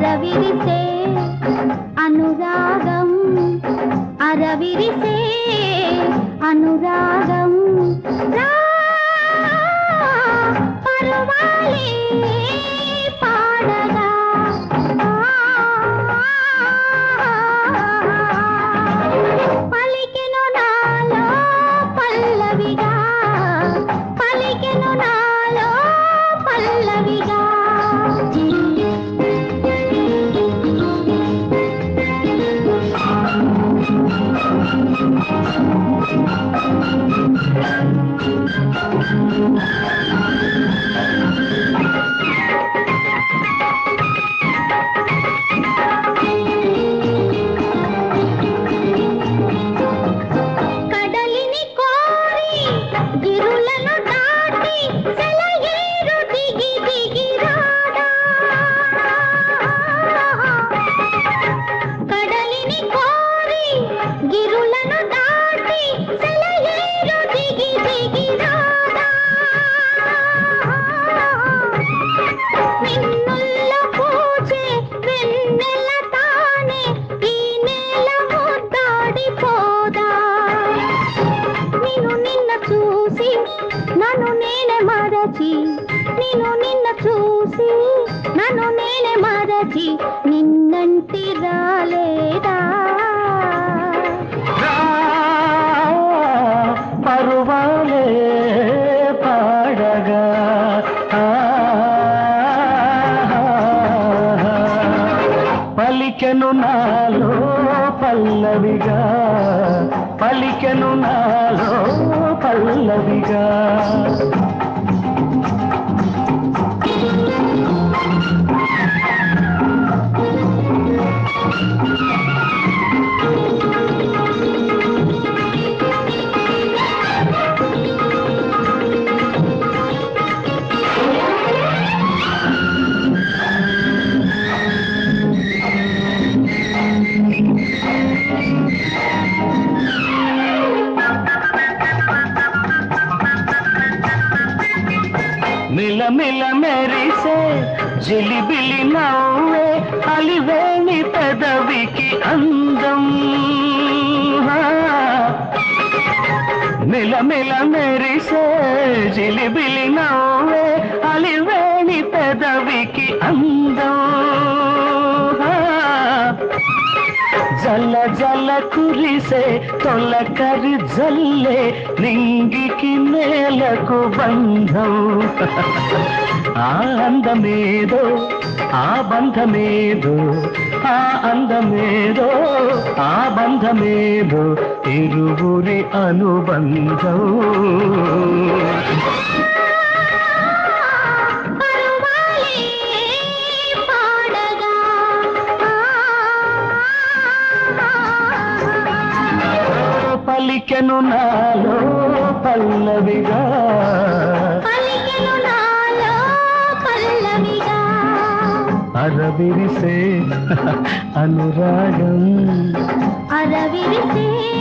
అరవిరిసే అనురాగం అరవిరిసే అనురాగం పరువాలే పాడగా పలికెను నాలో పల్లవిగా పలికెను నాలో పల్లవిగా కడలిని కోరి గిరులను దాటి సెలయేరు దిగి దిగి రాడా కడలిని కోరి గిరులను దాటి సెలయేరు దిగి దిగి రాడా నిన్నుల్లో పూచే వెన్నెల తానే ఈ నేల ముద్దాడిపోదా నిన్ను చూసి నన్ను నేనే మరచి నిన్ను చూసి నన్ను నేనే మరచి నిన్నంటి రాలేదా పరువాలే పాడగా పలికెను నాలో పల్లవిగా పలికెను నాలో పల్లవిగా మిలమిల మెరిసే జిలిబిలి నవ్వే అలివేణి పెదవికి అందం మిలమిల మెరిసే జిలిబిలి నవ్వే అలివేణి పెదవికి అందం జల జల కురిసే తొలకరి జల్లే నింగికి నేలకు బంధం ఆ అందమేదో ఆ బంధమేదో ఆ అందమేదో ఆ బంధమేదో ఇరువురి అనుబంధం పలికెను నాలో పల్లవిగా పలికెను నాలో పల్లవిగా అరవిరిసే అనురాగం అరవిరిసే